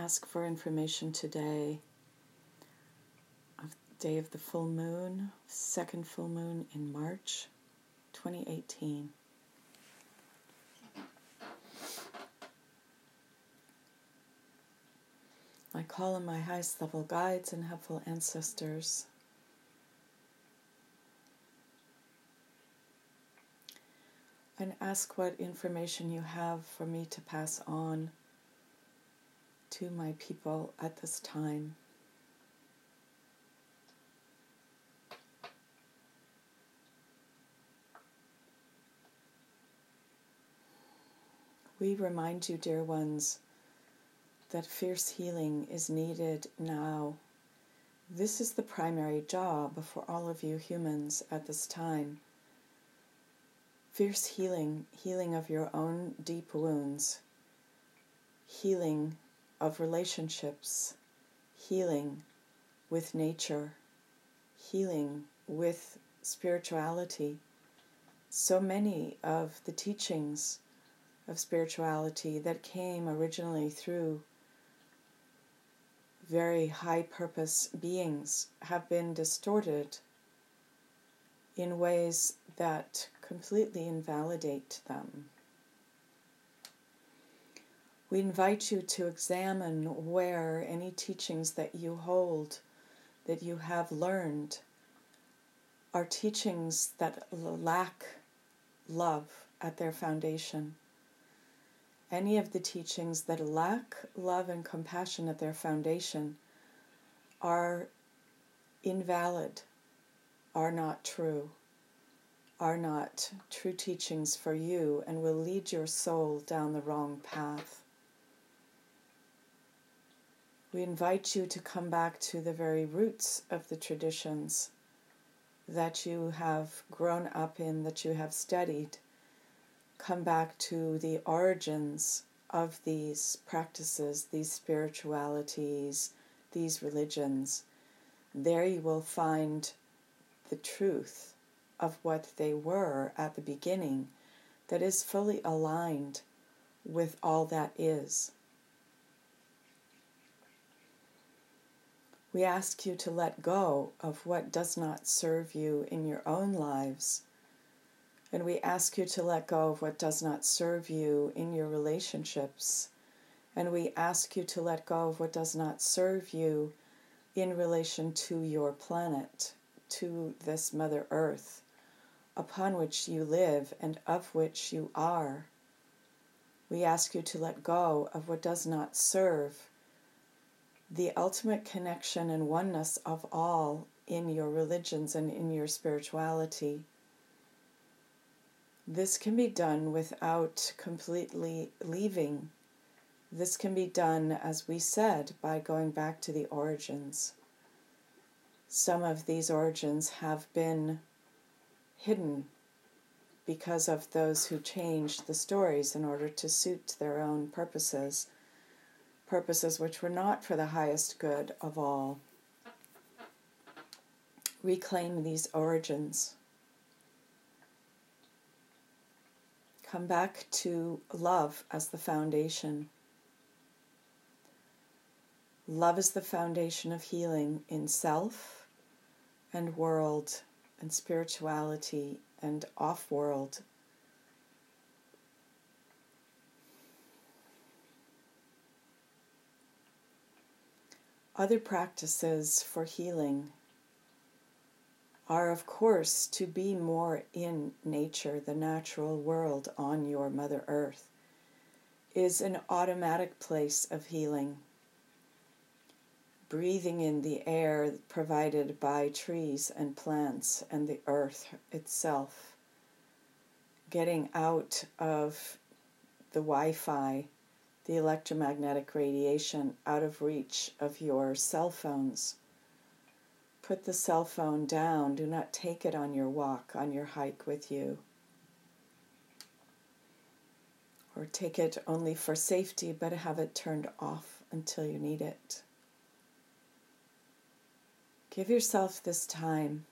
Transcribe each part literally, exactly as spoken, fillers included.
ask for information today of the day of the full moon, second full moon in March twenty eighteen. I call on my highest level guides and helpful ancestors and ask what information you have for me to pass on to my people at this time. We remind you, dear ones, that fierce healing is needed now. This is the primary job for all of you humans at this time. Fierce healing, healing of your own deep wounds, healing of relationships, healing with nature, healing with spirituality. So many of the teachings of spirituality that came originally through very high purpose beings have been distorted in ways that completely invalidate them. We invite you to examine where any teachings that you hold, that you have learned, are teachings that lack love at their foundation. Any of the teachings that lack love and compassion at their foundation are invalid, are not true, are not true teachings for you, and will lead your soul down the wrong path. We invite you to come back to the very roots of the traditions that you have grown up in, that you have studied. Come back to the origins of these practices, these spiritualities, these religions. There you will find the truth of what they were at the beginning that is fully aligned with all that is. We ask you to let go of what does not serve you in your own lives. And we ask you to let go of what does not serve you in your relationships. And we ask you to let go of what does not serve you in relation to your planet, to this Mother Earth, upon which you live and of which you are. We ask you to let go of what does not serve the ultimate connection and oneness of all in your religions and in your spirituality. This can be done without completely leaving. This can be done, as we said, by going back to the origins. Some of these origins have been hidden because of those who changed the stories in order to suit their own purposes, purposes which were not for the highest good of all. Reclaim these origins. Come back to love as the foundation. Love is the foundation of healing in self and world and spirituality and off-world. Other practices for healing are, of course, to be more in nature, the natural world on your Mother Earth is an automatic place of healing. Breathing in the air provided by trees and plants and the earth itself. Getting out of the Wi-Fi, the electromagnetic radiation, out of reach of your cell phones. Put the cell phone down. Do not take it on your walk, on your hike with you. Or take it only for safety, but have it turned off until you need it. Give yourself this time.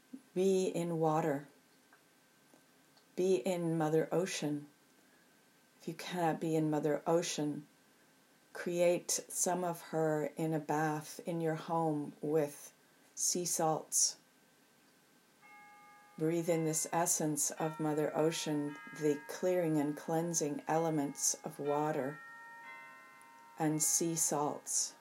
Be in water. Be in Mother Ocean. If you cannot be in Mother Ocean, create some of her in a bath in your home with sea salts. Breathe in this essence of Mother Ocean, the clearing and cleansing elements of water and sea salts.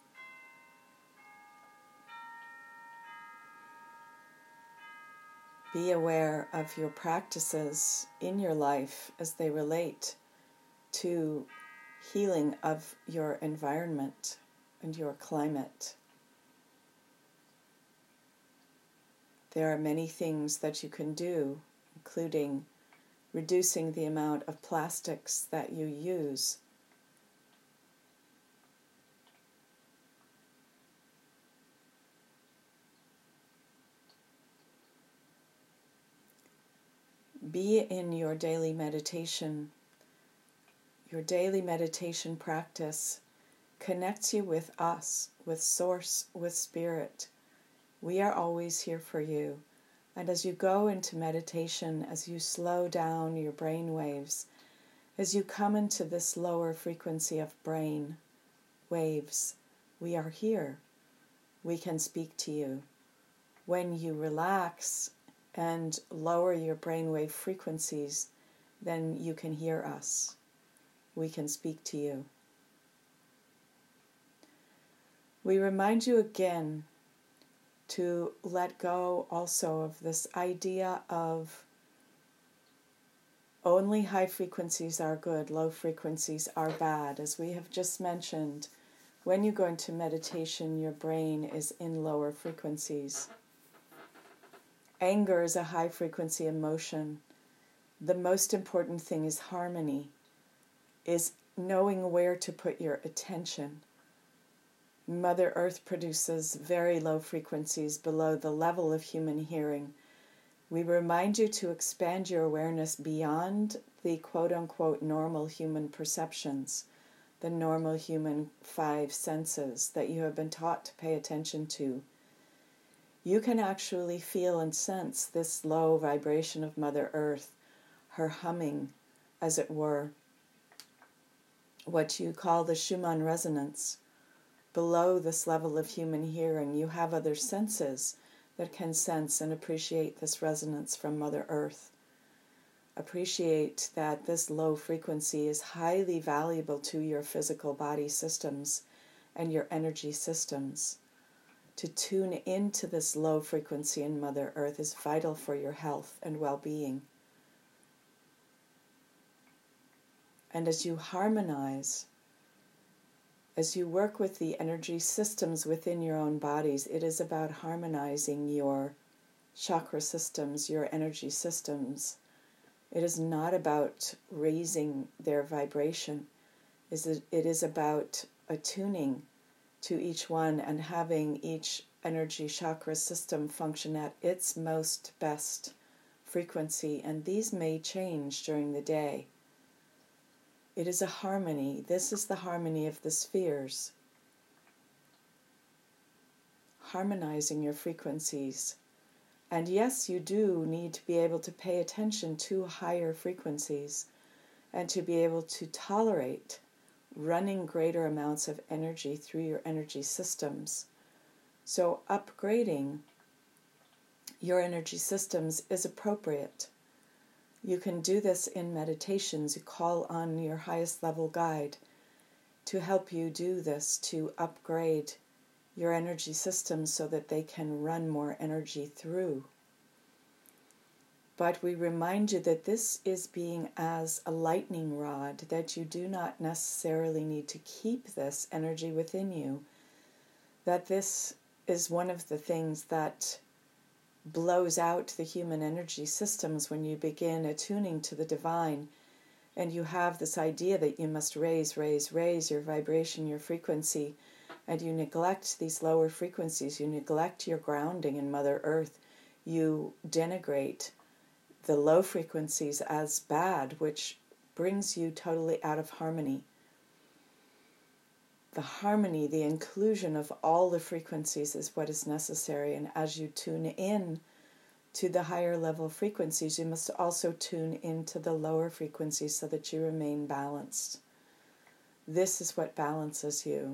Be aware of your practices in your life as they relate to healing of your environment and your climate. There are many things that you can do, including reducing the amount of plastics that you use. Be in your daily meditation. Your daily meditation practice connects you with us, with Source, with Spirit. We are always here for you. And as you go into meditation, as you slow down your brain waves, as you come into this lower frequency of brain waves, we are here. We can speak to you. When you relax and lower your brainwave frequencies, then you can hear us. We can speak to you. We remind you again to let go also of this idea of only high frequencies are good, low frequencies are bad. As we have just mentioned, when you go into meditation, your brain is in lower frequencies. Anger is a high frequency emotion. The most important thing is harmony, is knowing where to put your attention. Mother Earth produces very low frequencies below the level of human hearing. We remind you to expand your awareness beyond the quote-unquote normal human perceptions, the normal human five senses that you have been taught to pay attention to. You can actually feel and sense this low vibration of Mother Earth, her humming, as it were, what you call the Schumann resonance. Below this level of human hearing, you have other senses that can sense and appreciate this resonance from Mother Earth. Appreciate that this low frequency is highly valuable to your physical body systems and your energy systems. To tune into this low frequency in Mother Earth is vital for your health and well-being. And as you harmonize, as you work with the energy systems within your own bodies, it is about harmonizing your chakra systems, your energy systems. It is not about raising their vibration. It is about attuning to each one and having each energy chakra system function at its most best frequency, and these may change during the day. It is a harmony. This is the harmony of the spheres. Harmonizing your frequencies. And yes, you do need to be able to pay attention to higher frequencies and to be able to tolerate running greater amounts of energy through your energy systems. So upgrading your energy systems is appropriate. You can do this in meditations. You call on your highest level guide to help you do this, to upgrade your energy systems so that they can run more energy through. But we remind you that this is being as a lightning rod, that you do not necessarily need to keep this energy within you, that this is one of the things that blows out the human energy systems when you begin attuning to the divine, and you have this idea that you must raise, raise, raise your vibration, your frequency, and you neglect these lower frequencies, you neglect your grounding in Mother Earth, you denigrate the low frequencies as bad, which brings you totally out of harmony. The harmony, the inclusion of all the frequencies is what is necessary, and as you tune in to the higher level frequencies, you must also tune into the lower frequencies so that you remain balanced. This is what balances you.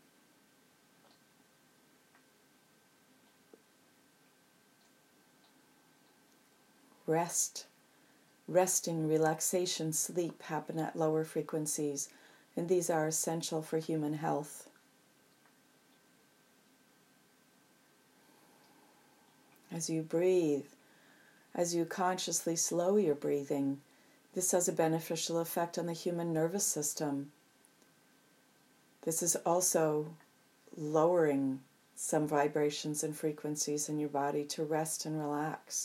Rest, resting, relaxation, sleep happen at lower frequencies, and these are essential for human health. As you breathe, as you consciously slow your breathing, this has a beneficial effect on the human nervous system. This is also lowering some vibrations and frequencies in your body to rest and relax,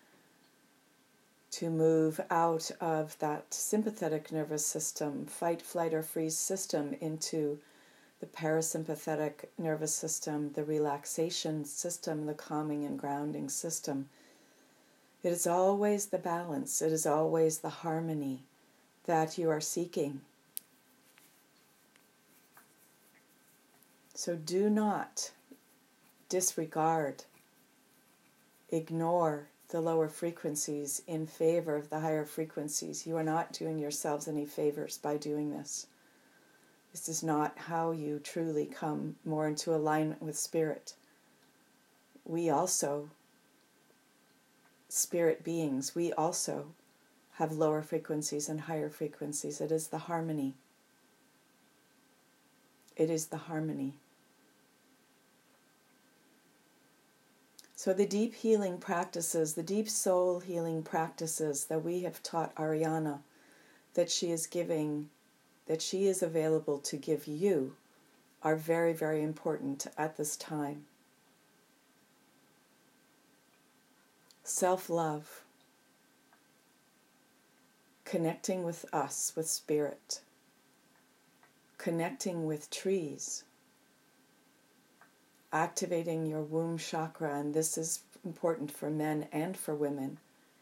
to move out of that sympathetic nervous system, fight, flight, or freeze system into the parasympathetic nervous system, the relaxation system, the calming and grounding system. It is always the balance, it is always the harmony that you are seeking. So do not disregard, ignore the lower frequencies in favor of the higher frequencies. You are not doing yourselves any favors by doing this. This is not how you truly come more into alignment with spirit. We also, spirit beings, we also have lower frequencies and higher frequencies. It is the harmony. It is the harmony. So the deep healing practices, the deep soul healing practices that we have taught Ariana, that she is giving, that she is available to give you, are very, very important at this time. Self-love, connecting with us, with spirit, connecting with trees, activating your womb chakra, and this is important for men and for women.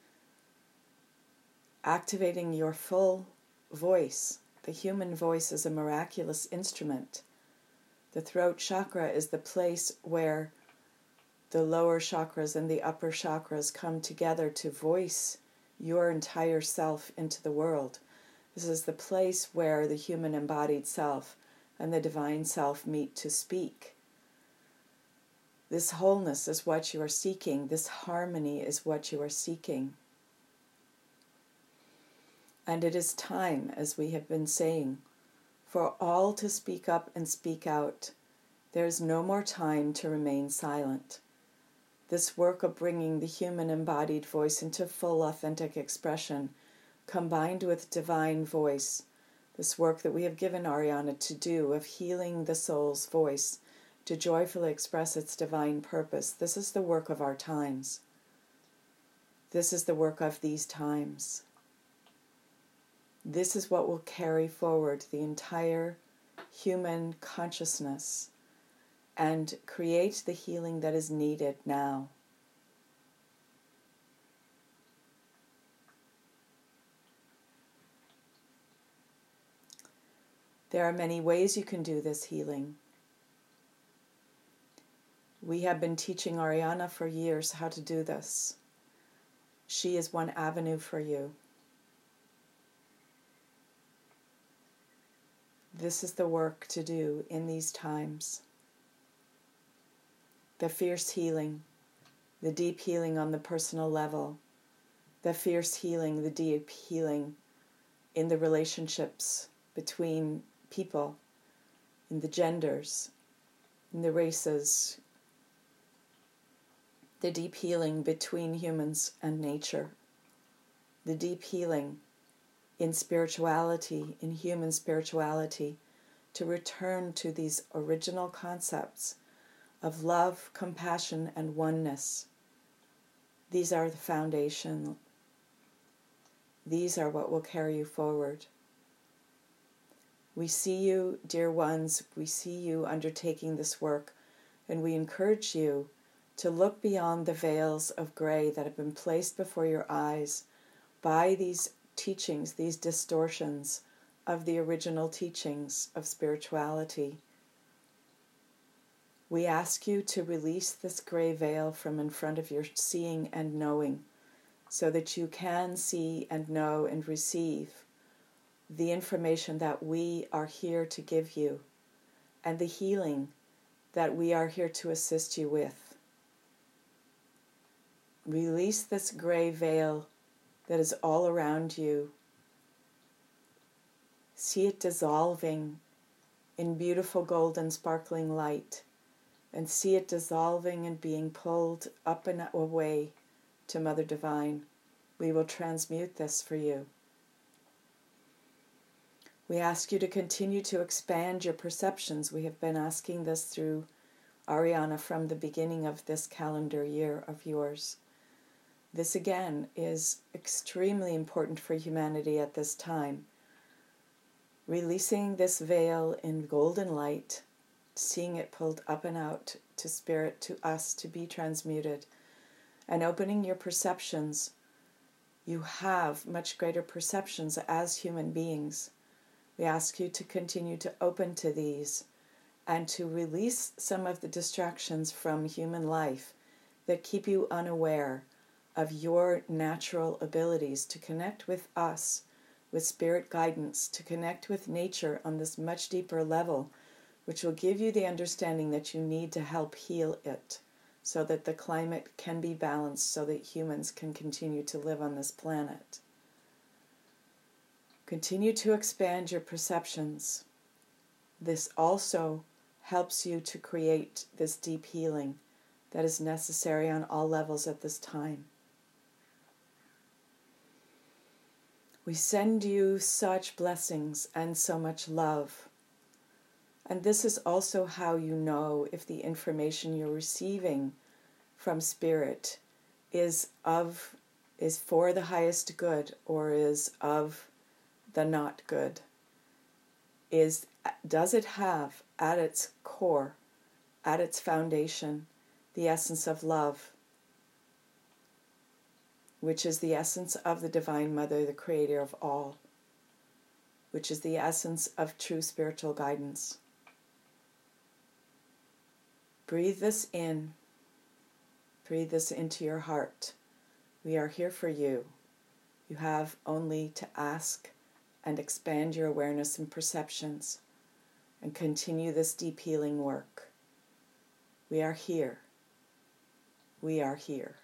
Activating your full voice. The human voice is a miraculous instrument. The throat chakra is the place where the lower chakras and the upper chakras come together to voice your entire self into the world. This is the place where the human embodied self and the divine self meet to speak. This wholeness is what you are seeking. This harmony is what you are seeking. And it is time, as we have been saying, for all to speak up and speak out. There is no more time to remain silent. This work of bringing the human embodied voice into full authentic expression, combined with divine voice, this work that we have given Ariana to do of healing the soul's voice to joyfully express its divine purpose, this is the work of our times. This is the work of these times. This is what will carry forward the entire human consciousness and create the healing that is needed now. There are many ways you can do this healing. We have been teaching Ariana for years how to do this. She is one avenue for you. This is the work to do in these times. The fierce healing, the deep healing on the personal level, the fierce healing, the deep healing in the relationships between people, in the genders, in the races, the deep healing between humans and nature, the deep healing in spirituality, in human spirituality, to return to these original concepts of love, compassion, and oneness. These are the foundation. These are what will carry you forward. We see you, dear ones, we see you undertaking this work, and we encourage you to look beyond the veils of gray that have been placed before your eyes by these teachings, these distortions of the original teachings of spirituality. We ask you to release this gray veil from in front of your seeing and knowing, so that you can see and know and receive the information that we are here to give you and the healing that we are here to assist you with. Release this gray veil that is all around you. See it dissolving in beautiful golden sparkling light, and see it dissolving and being pulled up and away to Mother Divine. We will transmute this for you. We ask you to continue to expand your perceptions. We have been asking this through Ariana from the beginning of this calendar year of yours. This again is extremely important for humanity at this time. Releasing this veil in golden light, seeing it pulled up and out to spirit, to us, to be transmuted, and opening your perceptions. You have much greater perceptions as human beings. We ask you to continue to open to these and to release some of the distractions from human life that keep you unaware of your natural abilities to connect with us, with spirit guidance, to connect with nature on this much deeper level, which will give you the understanding that you need to help heal it so that the climate can be balanced, so that humans can continue to live on this planet. Continue to expand your perceptions. This also helps you to create this deep healing that is necessary on all levels at this time. We send you such blessings and so much love. And this is also how you know if the information you're receiving from Spirit is of is for the highest good or is of the not good. Is does it have at its core, at its foundation, the essence of love, which is the essence of the Divine Mother, the Creator of all, which is the essence of true spiritual guidance. Breathe this in. Breathe this into your heart. We are here for you. You have only to ask and expand your awareness and perceptions and continue this deep healing work. We are here. We are here.